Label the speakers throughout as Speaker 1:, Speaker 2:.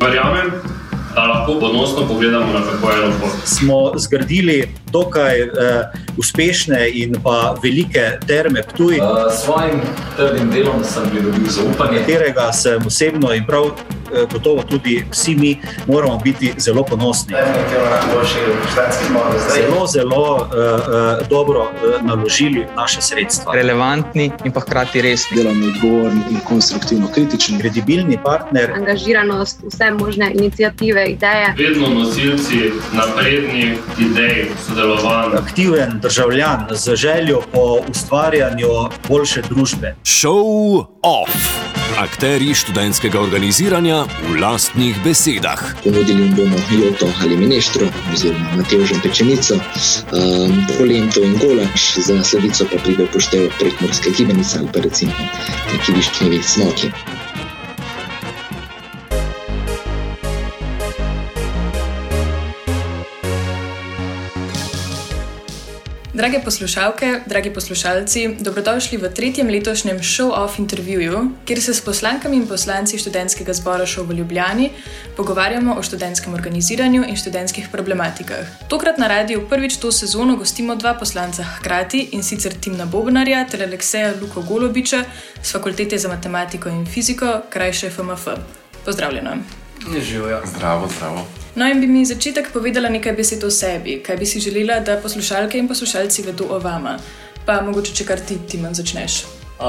Speaker 1: Verjamem, da lahko ponosno pogledamo na tako eno pot.
Speaker 2: Smo zgradili dokaj uspešne in pa velike Terme Ptuj.
Speaker 3: Svojim trdim delom sem pridobil zaupanje,
Speaker 2: katerega sem osebno in prav gotovo tudi vsi mi moramo biti zelo ponosni. Zelo dobro naložili naše sredstva.
Speaker 4: Relevantni in pa hkrati resni.
Speaker 5: Delamo odgovorni in konstruktivno kritični.
Speaker 2: Kredibilni partner.
Speaker 6: Angažiranost, vse možne iniciative, ideje.
Speaker 1: Vedno nosilci naprednih idej, sodelovanj.
Speaker 2: Aktiven državljan z željo po ustvarjanju boljše družbe.
Speaker 7: Show off. Akterji študentskega organiziranja v lastnih besedah.
Speaker 5: Ponudili jim bomo joto ali mineštro, oziroma matevžem pečenico, polento in golač, za sladico pa pride v poštev prekmurska gibanica ali pa recimo neki višnjevi smoki.
Speaker 8: Drage poslušalke, dragi poslušalci, dobrodošli v 3. letošnjem show-off intervjuju, kjer se s poslankami in poslanci študentskega zbora ŠOU v Ljubljani pogovarjamo o študentskem organiziranju in študentskih problematikah. Tokrat na radiju prvič to sezono gostimo 2 poslanca hkrati, in sicer Timna Bobnarja ter Alekseja Luko Golobiča z Fakultete za matematiko in fiziko, krajše FMF. Pozdravljeno.
Speaker 3: Živijo.
Speaker 1: Zdravo.
Speaker 8: No, in bi mi začetek povedala nekaj besed o sebi, kaj bi si želela, da poslušalke in poslušalci vedo o vama. Pa mogoče, če kar ti, Timan, začneš.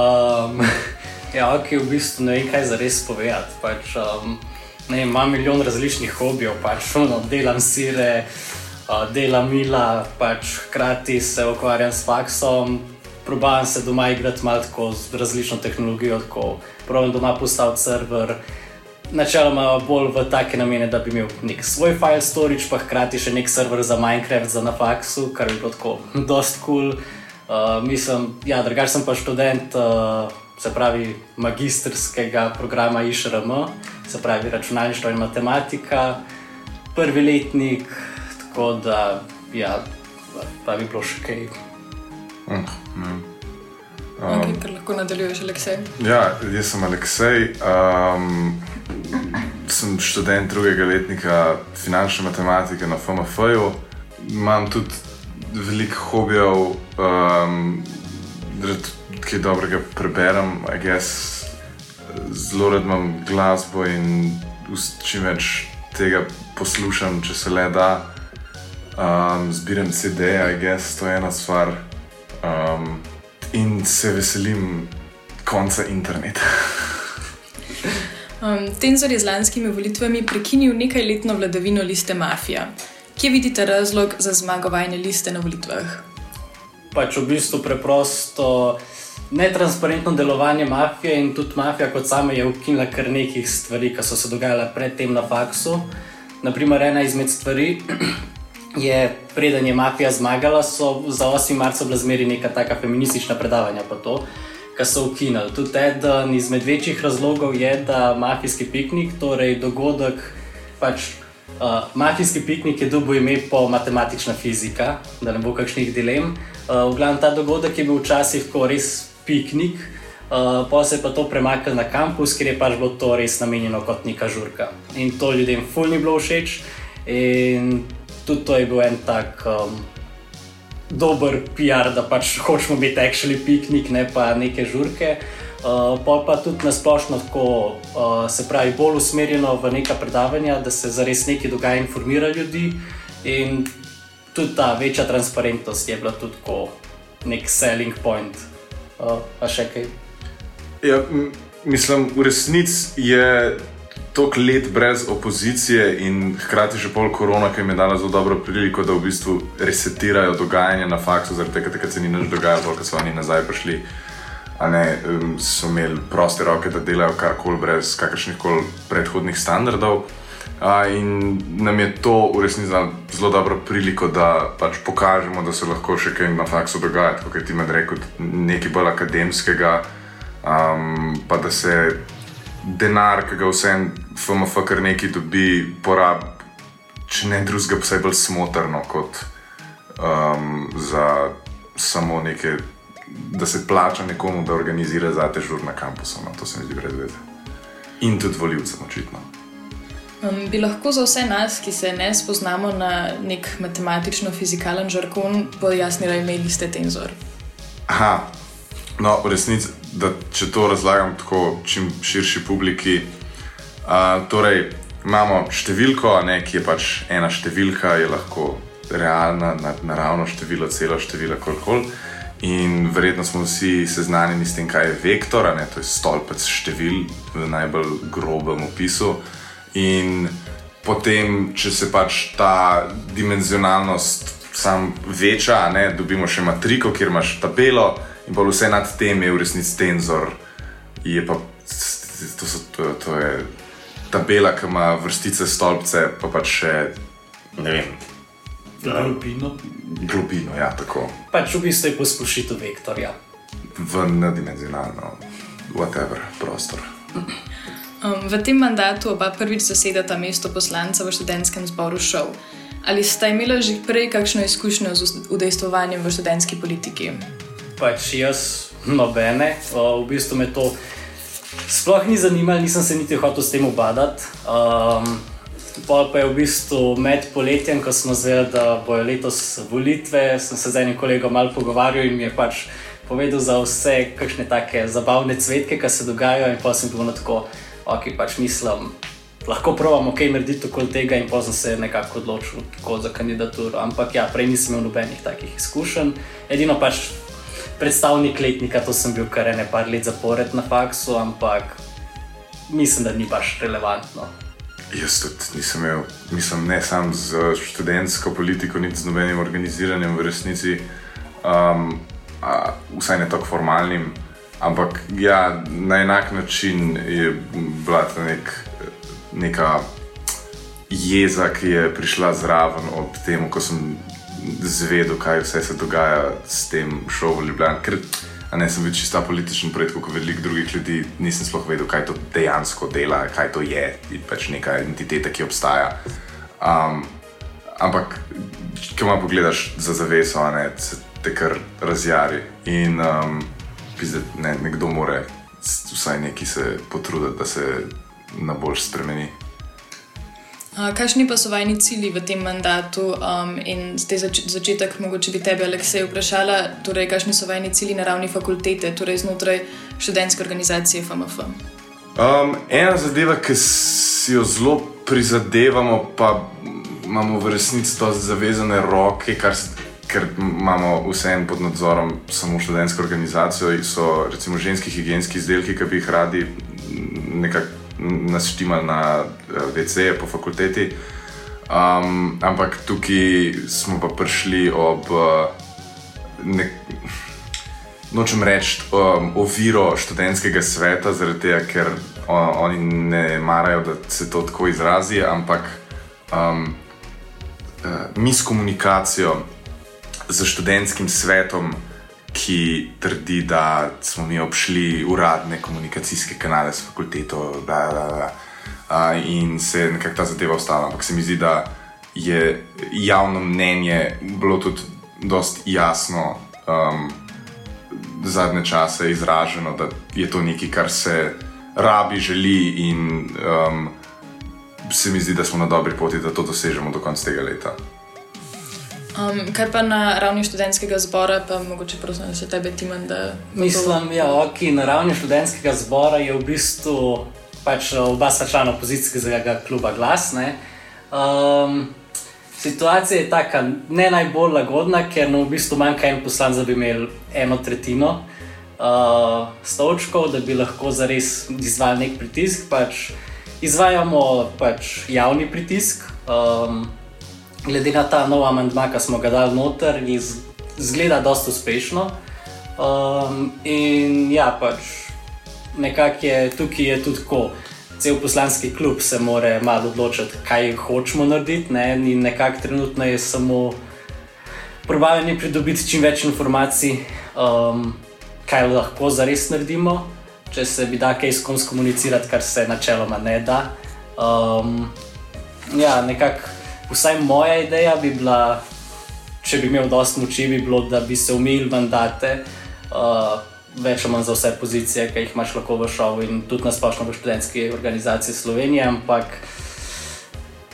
Speaker 9: V bistvu ne vem, kaj zares povedati. Imam milijon različnih hobijev, delam sire, delam mila, hkrati se ukvarjam s faksom, probavam se doma igrati malo tako z različno tehnologijo, tako probam doma postaviti server. Načeloma bolj v take namene, da bi imel nek svoj file storage, pa hkrati še nek server za Minecraft za na faksu, kar bi bilo tako dost cool. Drugače sem pa študent, se pravi magistrskega programa IŠRM, se pravi računalništvo in matematika, prvi letnik, tako da, pa bi bilo še kaj.
Speaker 8: Kar lahko nadaljuješ, Aleksej.
Speaker 10: Jaz sem Aleksej. Sem študent 2. letnika finančne matematike na FMF-ju. Imam tudi veliko hobijev, kaj dobrega preberem, zelo rad imam glasbo in čim več tega poslušam, če se le da. Zbiram CD-je, to je ena stvar. In se veselim konca interneta.
Speaker 8: Tenzor je z lanskimi volitvami prekinil nekajletno vladavino liste Mafija. Kje vidite razlog za zmago vajne liste na volitvah?
Speaker 9: V bistvu preprosto netransparentno delovanje Mafije, in tudi Mafija kot sama je ukinila kar nekih stvari, ki so se dogajale predtem na faksu. Naprimer, ena izmed stvari je, preden je Mafija zmagala, so za 8. marca bila zmeri neka taka feministična predavanja pa to, ki so ukinili. Tudi eden izmed večjih razlogov je, da mafijski piknik, torej dogodek, mafijski piknik je dobil ime po matematična fizika, da ne bo kakšnih dilem. V glavnem ta dogodek je bil včasih ko res piknik, potem se je pa to premaknilo na kampus, ker je bilo to res namenjeno kot neka žurka. In to ljudem ful ni bilo všeč in tudi to je bil en tak dober PR, da hočemo biti actually piknik, ne pa neke žurke. Pa tudi nasplošno tako, se pravi, bolj usmerjeno v neka predavanja, da se zares nekaj dogaja, informira ljudi, in tudi ta večja transparentnost je bila tudi tako nek selling point. Pa še kaj?
Speaker 10: V resnici je toliko let brez opozicije in hkrati še pol korona, ki jim je dala zelo dobro priliko, da v bistvu resetirajo dogajanje na faksu, zaradi tega, ker se ni nič dogajalo, ker so oni nazaj prišli, so imeli proste roke, da delajo karkoli brez kakršnihkoli predhodnih standardov. In nam je to v resnici zelo dobro priliko, da pokažemo, da se lahko še kaj na faksu dogaja, tako kot ti med rekel, nekaj bolj akademskega, pa da se denar, ki ga vsem FMF kar nekaj dobi, porab, če ne drugega, pa vsaj bolj smotrno, kot za samo neke, da se plača nekomu, da organizira zate žur na kampusu. To se mi zdi brez veze. In tudi volivcem, očitno.
Speaker 8: Bi lahko za vse nas, ki se ne spoznamo na nek matematično-fizikalen žargon, pojasnila ime liste tenzor?
Speaker 10: Aha, no, v resnici, da če to razlagam tako čim širši publiki, torej imamo številko, ki je pač ena številka, je lahko realna, naravno število, celo število, kolikoli. In verjetno smo vsi seznanjeni s tem, kaj je vektor, to je stolpec števil v najbolj grobem opisu. In potem, če se pač ta dimenzionalnost sam veča, dobimo še matriko, kjer imaš tabelo in pa vse nad tem je v resnici tenzor. Je pa, to je tabela, ki ima vrstice, stolpce, pa pač še, ne vem, globino, ja, tako.
Speaker 9: Pač v bistvu je posplošitev vektorja.
Speaker 10: V nedimenzionalno, whatever, prostor.
Speaker 8: V tem mandatu oba prvič zasedata mesto poslanca v študentskem zboru ŠOU. Ali sta imela že prej kakšno izkušnjo z udejstvovanjem v študentski politiki?
Speaker 9: Pač jaz nobene, v bistvu me to sploh ni zanimalo, nisem se niti hotel s tem ubadati. Pol pa je v bistvu med poletjem, ko smo zvedeli, da bojo letos volitve, sem se z enim kolegom malo pogovarjal in mi je pač povedal za vse kakšne take zabavne cvetke, ki se dogajajo in pa sem bil tako, ok, pač mislim, lahko probamo kaj narediti okoli tega in pa sem se nekako odločil tako za kandidaturo. Ampak ja, prej nisem imel nobenih takih izkušenj. Edino pač predstavnik letnika, to sem bil kar ene par let zapored na faksu, ampak mislim, da ni baš relevantno.
Speaker 10: Jaz tudi nisem imel, mislim, ne sam z študentsko politiko, niti z nobenim organiziranjem v resnici, vsaj ne tako formalnim, ampak ja, na enak način je bila ta neka jeza, ki je prišla zraven ob tem, ko sem zvedel, kaj vse se dogaja s tem šov v Ljubljani, ker sem bil čista političen projekt, kot veliko drugih ljudi, nisem sploh vedel, kaj to dejansko dela, kaj to je, pač neka entiteta, ki obstaja. Ampak, ko malo pogledaš za zaveso, se te kar razjari in nekdo more vsaj neki se potruditi, da se na boljš spremeni.
Speaker 8: Kakšni pa so vajni cilji v tem mandatu in zdaj začetek, mogoče bi tebe, Aleksej, vprašala, torej kakšni so vajni cilji na ravni fakultete, torej znotraj študentske organizacije FMF?
Speaker 10: Ena zadeva, ki si jo zelo prizadevamo, pa imamo v resnici to zavezane roke, ker imamo vseeno pod nadzorom samo študentsko organizacijo, so recimo ženski higienski izdelki, ki bi jih radi nekako nas štimali na WC-je po fakulteti. Ampak tukaj smo pa prišli ob nočem reči oviro študentskega sveta, zaradi tega, ker oni ne marajo, da se to tako izrazi, ampak mi s komunikacijo z študentskim svetom, ki trdi, da smo mi obšli uradne komunikacijske kanale s fakulteto, in se je nekako ta zadeva ostala. Ampak se mi zdi, da je javno mnenje bilo tudi dosti jasno zadnje čase izraženo, da je to nekaj, kar se rabi, želi in se mi zdi, da smo na dobri poti, da to dosežemo do konca tega leta.
Speaker 8: Kaj pa na ravni študentskega zbora, pa mogoče prosim, da se tebe, Timan, da...
Speaker 9: Mislim, ja, ok, na ravni študentskega zbora je v bistvu pač oba sva člana opozicijskega kluba Glas, ne. Situacija je taka ne najbolj lagodna, ker v bistvu manjka en poslanec, da bi imeli 1/3 stolčkov, da bi lahko zares izvajali nek pritisk, pač izvajamo pač javni pritisk. Glede na ta nov amandma, ki smo ga dali noter, izgleda dosti uspešno. In ja, pač nekako je, tukaj je tudi tako, cel poslanski klub se more malo odločiti, kaj hočemo narediti, ne? In nekako trenutno je samo probavanje pridobiti čim več informacij, kaj lahko zares naredimo, če se bi da kaj s kom skomunicirati, kar se načeloma ne da. Ja, nekako vsaj moja ideja bi bila, če bi imel dosti moči, bi bilo, da bi se omejili mandate, več ali manj za vse pozicije, ki jih imaš lahko v šovu in tudi na splošno v študentski organizaciji Slovenije, ampak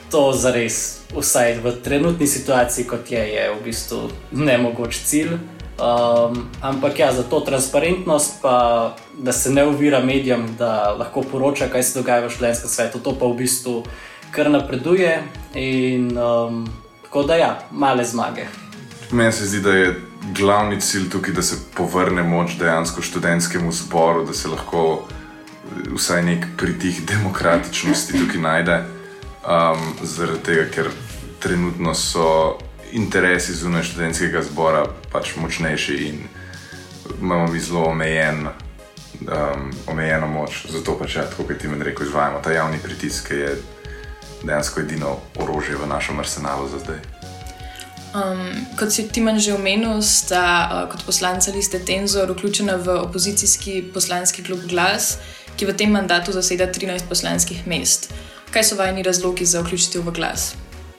Speaker 9: to zares, vsaj v trenutni situaciji, kot je v bistvu nemogoč cilj. Ampak ja, za to transparentnost, pa da se ne ovira medijem, da lahko poroča, kaj se dogaja v študentskem svetu, to pa v bistvu kar napreduje in tako da ja, male zmage.
Speaker 10: Meni se zdi, da je glavni cilj tukaj, da se povrne moč dejansko študentskemu zboru, da se lahko vsaj nek pritih demokratičnosti tukaj najde, zaradi tega, ker trenutno so interesi zunaj študentskega zbora pač močnejši in imamo mi zelo omejeno moč, zato pač ja, tako kot ti meni rekel, izvajamo ta javni pritisk, ki je dejansko edino orožje v našem arsenalu za zdaj.
Speaker 8: Kot si Timen že omenil, sta kot poslanca liste Tenzor vključena v opozicijski poslanski klub Glas, ki v tem mandatu zaseda 13 poslanskih mest. Kaj so vajni razlogi za vključitev v Glas?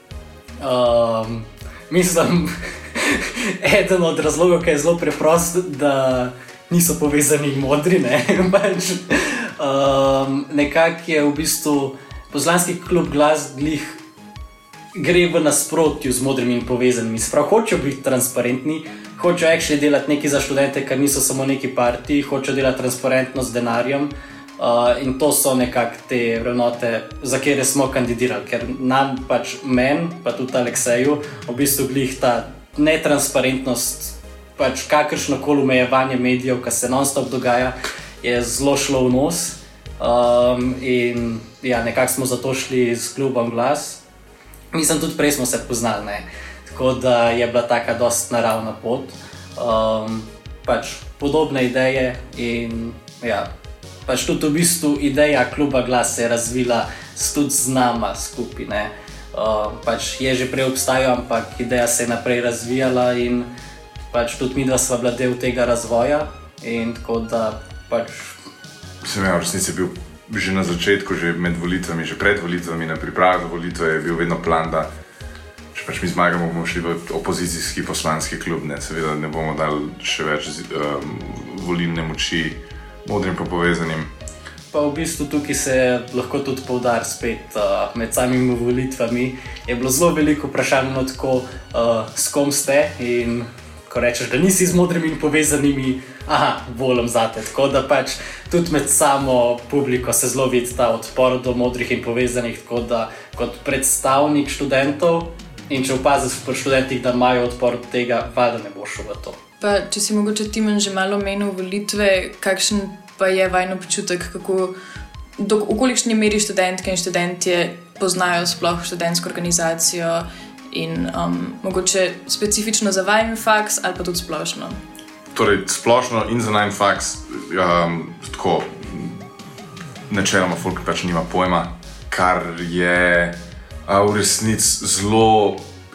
Speaker 9: Mislim, eden od razlogov, ki je zelo preprost, da niso povezani modri, ne? Pač, nekako je v bistvu poslanski klub Glas glih gre v nasprotju z modrimi in povezanimi. Sprav, hočejo biti transparentni, hočejo actually delati nekaj za študente, ker niso samo neki partiji, hočejo delati transparentno z denarjem in to so nekako te vrednote, za kere smo kandidirali, ker nam pač pa tudi Alekseju, v bistvu glih ta netransparentnost, pač kakršnokoli omejevanje medijev, kar se non-stop dogaja, je zelo šlo v nos in ja, nekako smo zato šli s klubom Glas. Mislim, tudi prej smo se poznali, ne? Tako da je bila taka dost naravna pot. Pač podobne ideje in ja, pač tudi v bistvu ideja kluba Glas se je razvila tudi z nama skupaj, ne? Pač je že prej obstajal, ampak ideja se je naprej razvijala in pač tudi midva sva bila del tega razvoja in tako da pač...
Speaker 10: Sem v resnici bil že na začetku, že med volitvami, že pred volitvami, na pripravi za volitve je bil vedno plan, da če pač mi zmagamo, bomo šli v opozicijski poslanski klub, ne, seveda ne bomo dali še več volilne moči modrim pa povezanim.
Speaker 9: Pa v bistvu tukaj se lahko tudi poudar spet med samimi volitvami. Je bilo zelo veliko vprašanj tako, s kom ste in ko rečeš, da nisi z modrimi in povezanimi, volim zate. Tako da pač tudi med samo publiko se zelo vidi ta odpor do modrih in povezanih, tako da kot predstavnik študentov in če opaziš pri študentih, da imajo odpor od tega, valjda ne bo šel v to.
Speaker 8: Pa če si mogoče Timen že malo omenil volitve, kakšen pa je vajen občutek, kako, v kolikšni meri študentke in študentje poznajo sploh študentsko organizacijo in mogoče specifično za vajen faks ali pa tudi splošno?
Speaker 10: Torej, splošno in za najn faks, tako, načeloma folk pač nima pojma, kar je v resnici zelo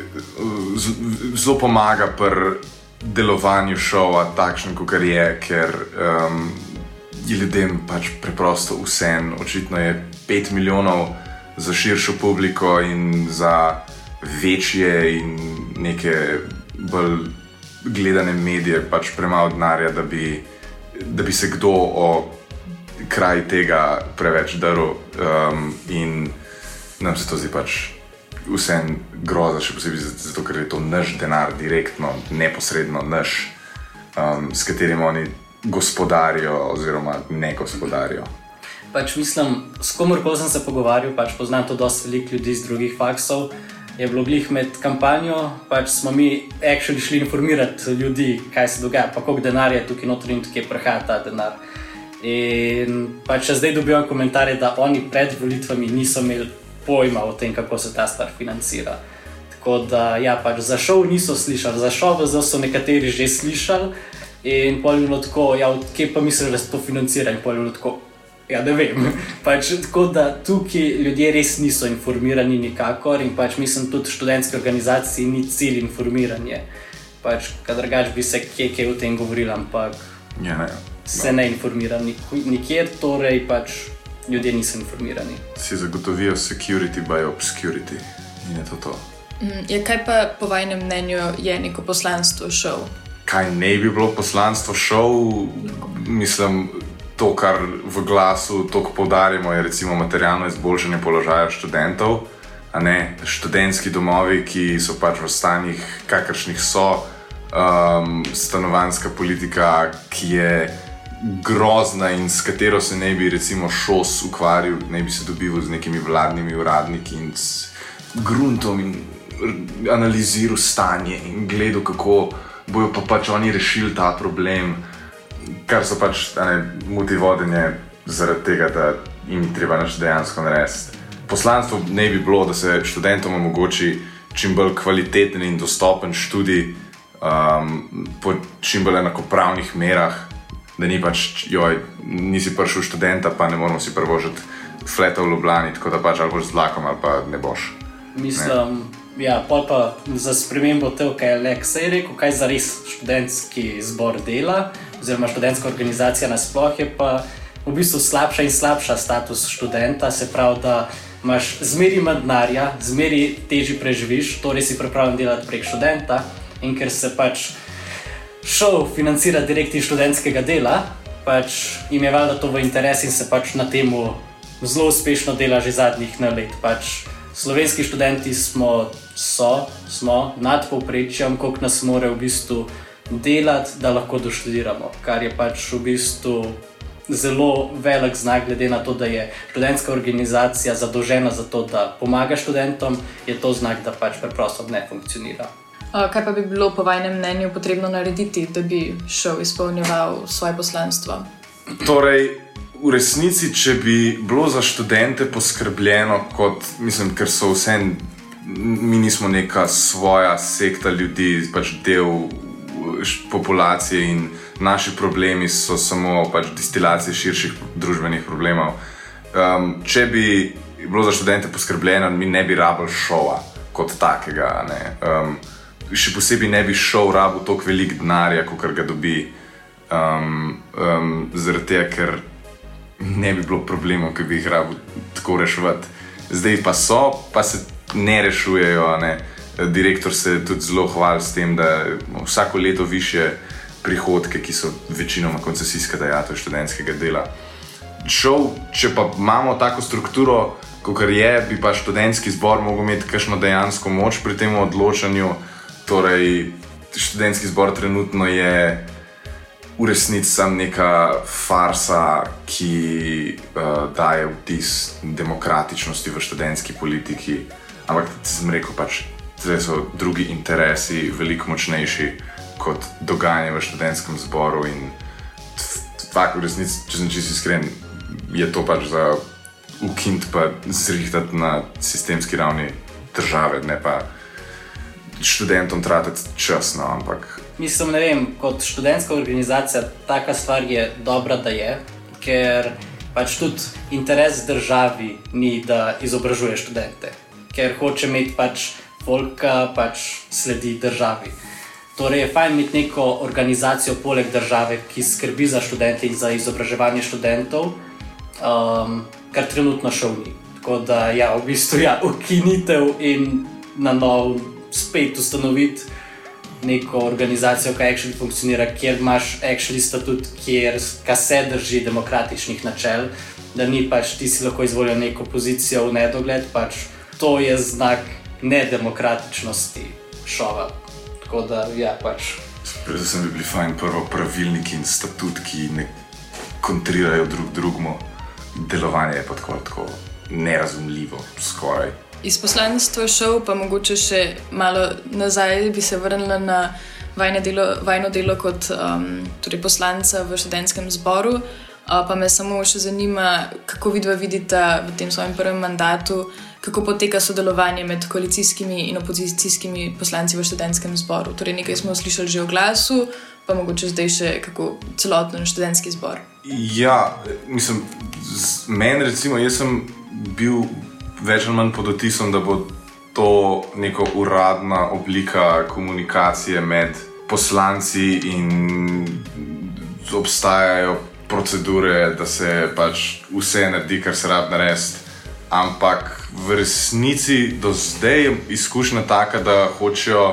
Speaker 10: pomaga pri delovanju šova takšen, kakor je, ker je ljudem pač preprosto vseeno. Očitno je 5 milijonov za širšo publiko in za večje in neke bolj gledane medije pač premalo denarja, da bi se kdo o kraj tega preveč drl in nam se to zdi pač vseeno groza, še posebej zato, ker je to naš denar direktno, neposredno naš, s katerim oni gospodarijo oziroma ne gospodarijo.
Speaker 9: Pač mislim, s komorkoli sem se pogovarjal, pač poznam to dosti veliko ljudi iz drugih faksov, je bilo glih med kampanjo, pač smo mi actually šli informirati ljudi, kaj se dogaja, pa koliko denarja je tukaj notri in tukaj prihaja ta denar. In pač zdaj dobivam komentarje, da oni pred volitvami niso imeli pojma o tem, kako se ta stvar financira. Tako da, ja, pač za šov niso slišali, za šov so nekateri že slišali in pol je bilo tako, ja, kje pa misliš, da se to financira in pol je bilo tako, ja, ne vem. Pač tako da tukaj ljudje res niso informirani nikakor in pač mislim tudi študentske organizacije ni cilj informiranje. Pač, kadargač bi se kje o tem govorili, ampak se ne informira nikjer, torej pač ljudje niso informirani.
Speaker 10: Si zagotovijo security by obscurity in je to.
Speaker 8: Kaj pa po vajnem mnenju je neko poslanstvo šov?
Speaker 10: Kaj ne bi bilo poslanstvo šov? Mislim, to, kar v Glasu toliko poudarjamo, je recimo materialno izboljšanje položaja študentov. študentski domovi, ki so pač v stanjih, kakršnih so, stanovanjska politika, ki je grozna in s katero se ne bi recimo ŠOS ukvarjal, ne bi se dobival z nekimi vladnimi uradniki in s gruntom in analiziral stanje in gledal, kako bojo pa pač oni rešili ta problem, kar so pač multivodenje zaradi tega, da jim treba naš dejansko narediti. Poslanstvo ne bi bilo, da se študentom omogoči čim bolj kvaliteten in dostopen študij po čim bolj enakopravnih merah, da ni pač, nisi prišel študenta, pa ne moramo si privožiti fleta v Ljubljani, tako da pač ali boš z vlakom ali pa ne boš.
Speaker 9: Mislim, pol pa za spremembo tega, kaj je Alex rekel, kaj zares študentski zbor dela, oziroma študentska organizacija nasploh, je pa v bistvu slabša in slabša status študenta, se pravi, da imaš zmeri manj denarja, zmeri težje preživiš, torej si pripravljen delati prek študenta, in ker se pač šel financira direkt iz študentskega dela, pač jim je valjda to v interes in se pač na temu zelo uspešno dela že zadnjih let. Pač slovenski študenti smo nad povprečjem, koliko nas more v bistvu delati, da lahko doštudiramo, kar je pač v bistvu zelo velik znak, glede na to, da je študentska organizacija zadolžena za to, da pomaga študentom, je to znak, da pač preprosto ne funkcionira.
Speaker 8: Kaj pa bi bilo po vajnem mnenju potrebno narediti, da bi šel izpolnjeval svoje poslanstvo?
Speaker 10: Torej, v resnici, če bi bilo za študente poskrbljeno, ker so mi nismo neka svoja sekta ljudi, pač del populacije in naši problemi so samo pač distilacije širših družbenih problemov. Če bi bilo za študente poskrbljeno, mi ne bi rabili šova kot takega, še posebej ne bi šel rabu toliko velik denarja, kot ga dobi, zaradi tega, ker ne bi bilo problemov, ki bi jih rabil tako reševati. Zdaj pa pa se ne rešujejo, Direktor se tudi zelo hvali s tem, da vsako leto višje prihodke, ki so večinoma koncesijska dajatev študentskega dela. Če pa imamo tako strukturo, kakor je, bi pa študentski zbor mogel imeti kakšno dejansko moč pri tem odločanju. Torej, študentski zbor trenutno je v resnici samo neka farsa, ki daje vtis demokratičnosti v študentski politiki, ampak sem rekel pač, zdaj so drugi interesi veliko močnejši kot dogajanje v študentskem zboru in v resnici, če sem čisto iskren, je to pač za ukiniti pa zrihtati na sistemski ravni države, ne pa študentom tratiti čas, ampak...
Speaker 9: Mislim, ne vem, kot študentska organizacija taka stvar je dobra, da je, ker pač tudi interes državi ni, da izobražuje študente, ker hoče imeti pač volka, pač sledi državi. Torej je fajn imeti neko organizacijo poleg države, ki skrbi za študente in za izobraževanje študentov, kar trenutno šel ni. Tako da v bistvu ukinitev in na novo spet ustanoviti neko organizacijo, ki actually funkcionira, kjer imaš actually statut, ki se drži demokratičnih načel, da ni pač ti si lahko izvolil neko pozicijo v nedogled, pač to je znak nedemokratičnosti šova. Tako da, pač.
Speaker 10: Predvsem bi bili fajn prvo pravilniki in statut, ki ne kontrirajo drugmu. Delovanje je pa tako nerazumljivo, skoraj.
Speaker 8: Iz poslanstva šel, pa mogoče še malo nazaj bi se vrnila na vajno delo kot poslanca v študentskem zboru. Pa me samo še zanima, kako vidva vidita v tem svojem prvem mandatu, kako poteka sodelovanje med koalicijskimi in opozicijskimi poslanci v študentskem zboru. Torej nekaj smo slišali že o glasu, pa mogoče zdaj še kako celoten študentski zbor.
Speaker 10: Mislim, meni recimo, jaz sem bil več ali manj pod vtisom, da bo to neka uradna oblika komunikacije med poslanci in obstajajo procedure, da se pač vse naredi, kar se rad narediti. Ampak v resnici do zdaj je izkušnja taka, da hočejo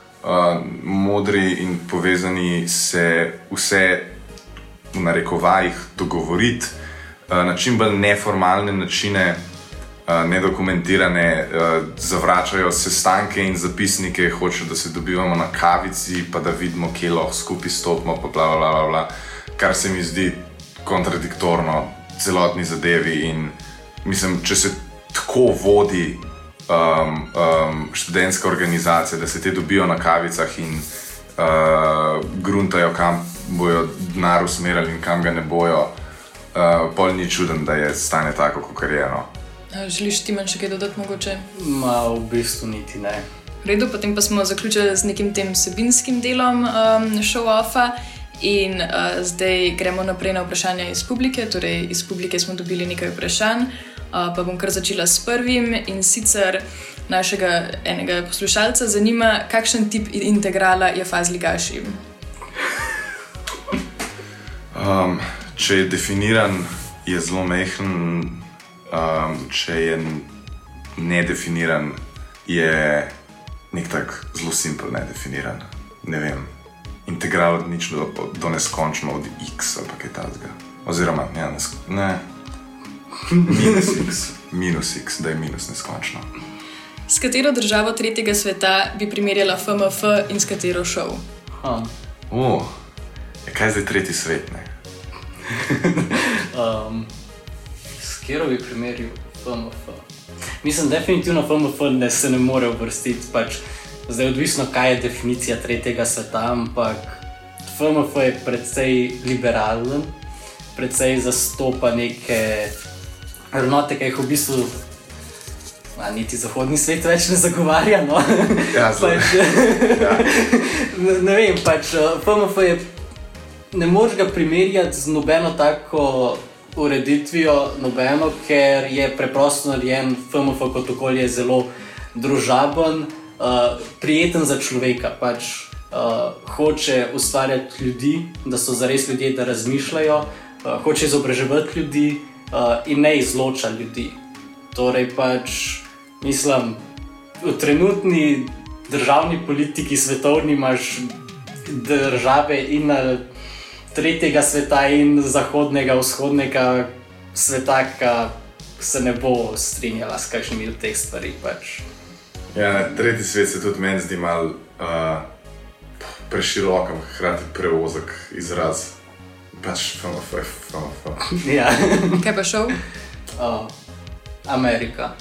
Speaker 10: modri in povezani se vse v narekovajih dogovoriti na čim bolj neformalne načine nedokumentirane, zavračajo sestanke in zapisnike, hočejo, da se dobivamo na kavici, pa da vidimo, kje lahko skupaj stopimo, pa bla, bla, bla, bla, kar se mi zdi kontradiktorno celotni zadevi in mislim, če se tako vodi študentska organizacija, da se te dobijo na kavicah in gruntajo, kam bojo denar usmerjali in kam ga ne bojo, pol ni čuden, da je stanje tako, kakor je. No.
Speaker 8: Želiš ti manj še kaj dodati mogoče?
Speaker 9: V bistvu niti ne.
Speaker 8: V redu, potem pa smo zaključili z nekim tem vsebinskim delom show-offa in zdaj gremo naprej na vprašanja iz publike. Torej, iz publike smo dobili nekaj vprašanj, pa bom kar začela s prvim in sicer našega enega poslušalca zanima, kakšen tip integrala je Fazligaši?
Speaker 10: Če je definiran, je zelo majhen, če je nedefiniran, je nek tak zelo simpel nedefiniran. Ne vem, integral od nič do neskončno od x ali pa kaj takega. Oziroma, ne, minus x, da je minus neskončno.
Speaker 8: S katero državo tretjega sveta bi primerjala FMF in s katero šov?
Speaker 10: Kaj je zdaj tretji svet, ne?
Speaker 9: S katero bi primerjal FMF? Mislim, definitivno FMF se ne more uvrstiti, pač zdaj odvisno, kaj je definicija tretjega sveta, ampak FMF je precej liberalen, precej zastopa neke vrednote, ki jih v bistvu niti zahodni svet več ne zagovarja, no.
Speaker 10: Ja,
Speaker 9: ne vem, pač FMF je, ne moreš ga primerjati z nobeno tako ureditvijo, nobeno, ker je preprosto narejen FMF kot okolje zelo družaben, prijeten za človeka, pač hoče ustvarjati ljudi, da so zares ljudje, da razmišljajo, hoče izobraževati ljudi in ne izloča ljudi. Torej pač, mislim, v trenutni državni politiki svetovni imaš države in tretjega sveta in zahodnega, vzhodnega sveta, ki se ne bo strinjala s kakšnimi od teh stvari. Pač.
Speaker 10: Ja, tretji svet se tudi meni zdi malo preširok, hkrati preozek izraz. Pač FMF.
Speaker 9: Ja.
Speaker 8: Kaj pa šov?
Speaker 9: Amerika.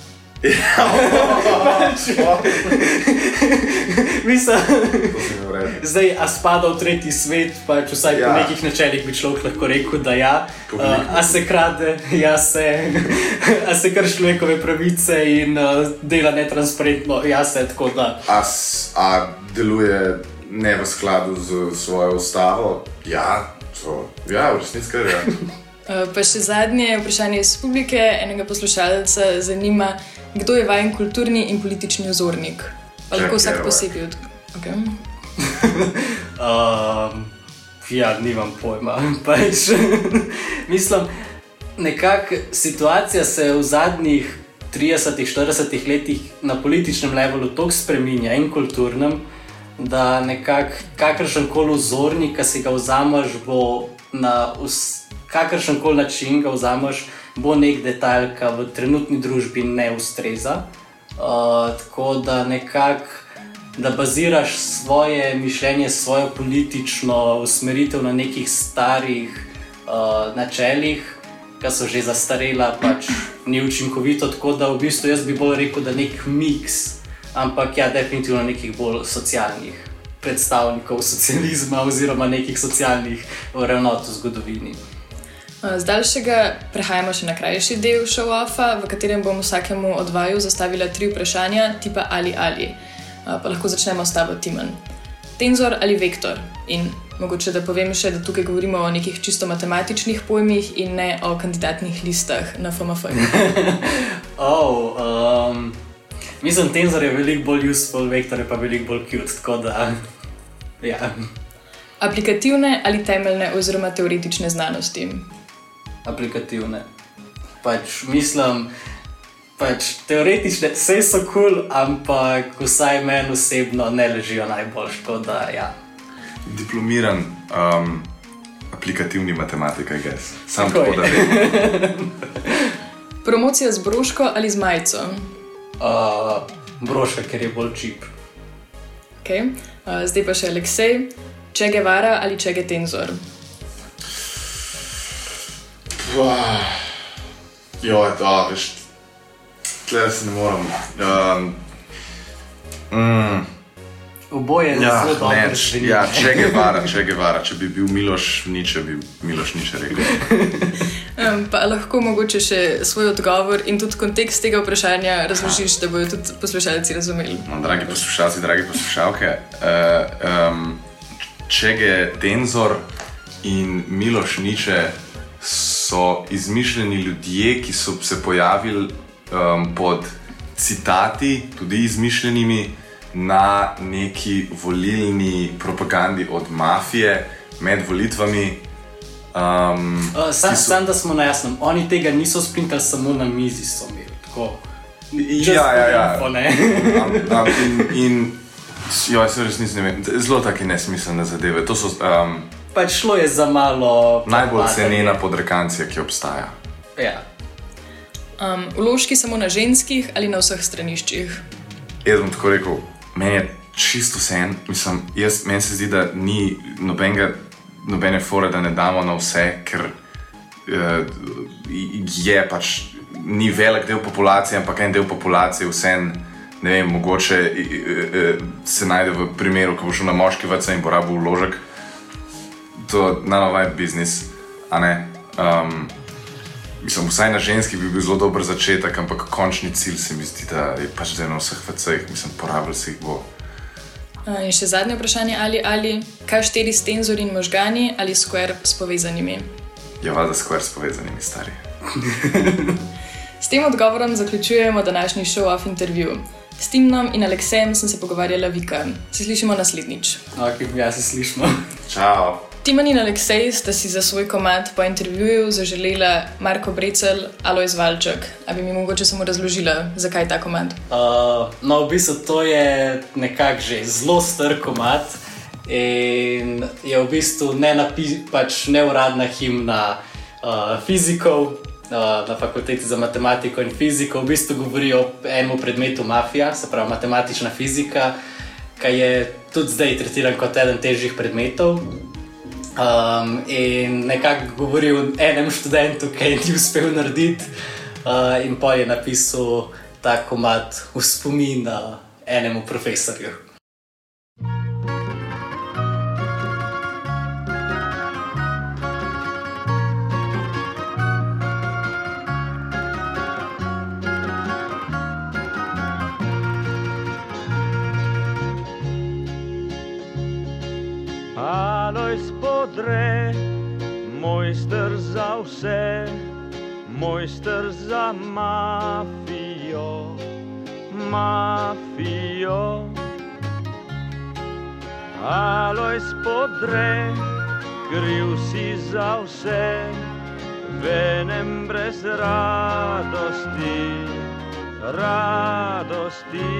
Speaker 9: Mislim, zdaj, a spada v tretji svet, pač vsaj po nekih načelih bi človek lahko rekel, da ja. A se krade, ja se. A se krši človekove pravice in dela netransparentno, ja se, tako da.
Speaker 10: A deluje ne v skladu z svojo ustavo? Ja, v resnici kar je.
Speaker 8: Pa še zadnje vprašanje iz publike, enega poslušalca zanima, kdo je vajen kulturni in politični vzornik? Pa lahko vsak posebej okay.
Speaker 9: Ja, nimam pojma. Pač, mislim, nekako situacija se v zadnjih 30-40 letih na političnem levelu toliko spreminja in kulturnem, da nekako kakršenkoli vzornik, ki si ga vzameš, bo na kakršenkoli način ga vzameš, bo nek detalj, ki v trenutni družbi ne ustreza. Tako da nekako, da baziraš svoje mišljenje, svojo politično usmeritev na nekih starih načelih, ki so že zastarela, pač ni učinkovito, tako da v bistvu jaz bi bolj rekel, da nek miks, ampak ja, definitivno nekih bolj socialnih predstavnikov socializma oziroma nekih socialnih vrednot v zgodovini.
Speaker 8: Z daljšega prehajamo še na krajši del show-offa, v katerem bom vsakemu od vaju zastavila 3 vprašanja, tipa ali. Pa lahko začnemo s tabo, Timen. Tenzor ali vektor? In mogoče, da povem še, da tukaj govorimo o nekih čisto matematičnih pojmih in ne o kandidatnih listah na FMF.
Speaker 9: Mislim, tenzor je veliko bolj useful, vektor je pa veliko bolj cute, tako da, ja.
Speaker 8: Aplikativne ali temeljne oziroma teoretične znanosti?
Speaker 9: Aplikativne. Pač mislim, teoretične vse so cool, ampak vsaj meni osebno ne ležijo najbolj, tako da, ja.
Speaker 10: Diplomiran aplikativni matematik, I guess. Sam tako da vem.
Speaker 8: Promocija z broško ali z majico?
Speaker 9: Broška, ker je bolj čip.
Speaker 8: Okay. Zdaj pa še Aleksej. Che Guevara ali Che Tenzor?
Speaker 10: Veš, tle se ne moram.
Speaker 9: Oboje zelo dobro zveni.
Speaker 10: Che Guevara. Če bi bil Miloš Niče, bi Miloš Niče rekel.
Speaker 8: Pa lahko mogoče še svoj odgovor in tudi kontekst tega vprašanja razložiš, da bojo tudi poslušalci razumeli.
Speaker 10: Dragi poslušalci, dragi poslušalke, Che Tenzor in Miloš Niče so izmišljeni ljudje, ki so se pojavili pod citati, tudi izmišljenimi, na neki volilni propagandi od mafije med volitvami.
Speaker 9: Sam da smo na jasnem, oni tega niso sprintali samo na mizi, so imeli tako.
Speaker 10: Jaz res nisem vem, zelo take nesmiselne zadeve. To so
Speaker 9: pač šlo je za malo
Speaker 10: najbolj cenena podrekancija, ki obstaja.
Speaker 9: Ja.
Speaker 10: Vložki
Speaker 8: samo na ženskih ali na vseh straniščih?
Speaker 10: Jaz bom tako rekel, meni je čisto vseeno, meni se zdi, da ni nobene fore, da ne damo na vse, ker je pač, ni velik del populacije, ampak en del populacije vseeno, ne vem, mogoče se najde v primeru, ko bo šel na moški vrtce in bo rabil vložek. To none of my business, a ne? Vsaj na ženski bi bil zelo dober začetek, ampak končni cilj se mi zdi, da je pač zdaj na vseh VC-jih, porabili se jih bo.
Speaker 8: In še zadnje vprašanje, ali kaj štiri s tenzori in možgani ali square s povezanimi?
Speaker 10: Ja, valjda square s povezanimi, stari.
Speaker 8: S tem odgovorom zaključujemo današnji show-off intervju. S Timnom in Aleksejem sem se pogovarjala Vika. Se slišimo naslednjič.
Speaker 9: Ok, ja, se slišimo.
Speaker 10: Čau.
Speaker 8: Timan in Aleksej sta si za svoj komad po intervjuju zaželela Marko Brecelj, Alojz Valček. A bi mi mogoče samo razložila, zakaj ta komad?
Speaker 9: No, v bistvu to je nekako že zelo star komad in je v bistvu neuradna himna fizikov na fakulteti za matematiko in fiziko. V bistvu govori o enem predmetu mafija, se pravi matematična fizika, ki je tudi zdaj tretiran kot eden težjih predmetov. In nekako govori o enem študentu, ki je ni uspel narediti in pol je napisal ta komad v spomin enemu profesorju.
Speaker 11: Alojz Podre, mojster za vse, mojster za mafijo, mafijo. Alojz Podre, kriv si za vse, venem brez radosti, radosti.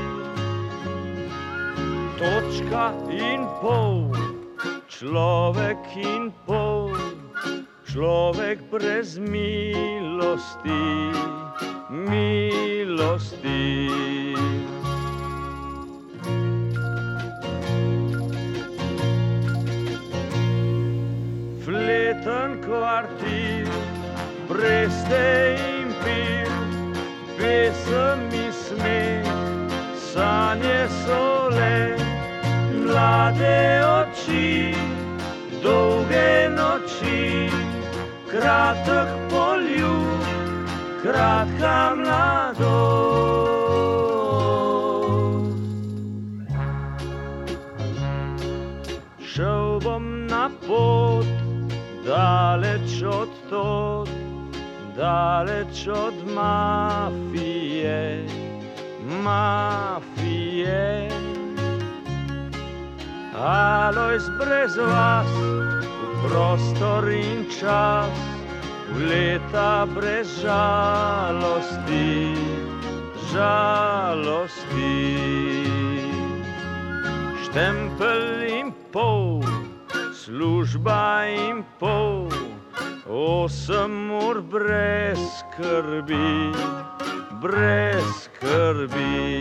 Speaker 11: Točka in pol, človek in pol, človek brez milosti, milosti. Fleten kvartir, breste in pil, pesem in smeh, sanje so le. Mlade oči, dolge noči, kratek poljub, kratka mladost. Šel bom na pot, daleč od tod, daleč od mafije, mafije. Alojz brez vas, v prostor in čas, v leta brez žalosti, žalosti. Štempel in pol, služba in pol, 8 ur brez skrbi, brez skrbi.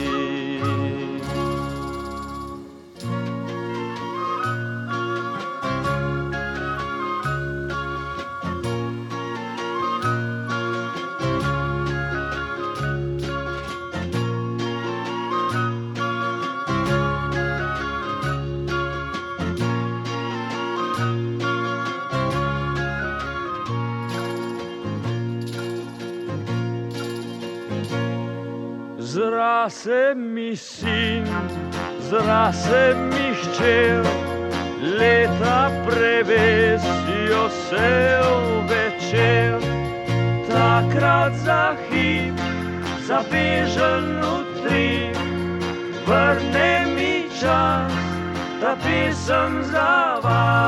Speaker 11: Zrase mi sin, zrase mi hčer, leta prevesijo se v večer. Takrat za hip, zabežen utrip, vrne mi čas, ta pesem za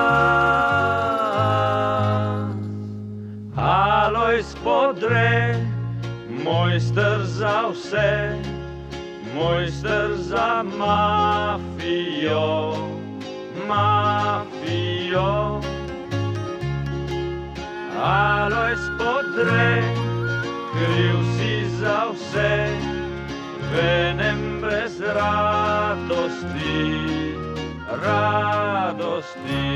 Speaker 11: vas. Alojz Podre, mojster za vse, mojster za mafijo, mafijo. Alojz Podre, kriv si za vse, venem brez radosti, radosti.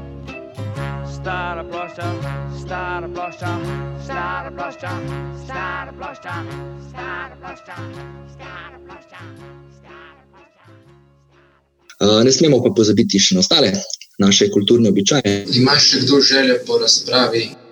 Speaker 11: Stara plošča, stara plošča, stara plošča, stara plošča, stara plošča, stara plošča, stara plošča.
Speaker 5: Ne smemo pa pozabiti še na ostale naše kulturne običaje.
Speaker 12: Imaš še kdo željo po razpravi?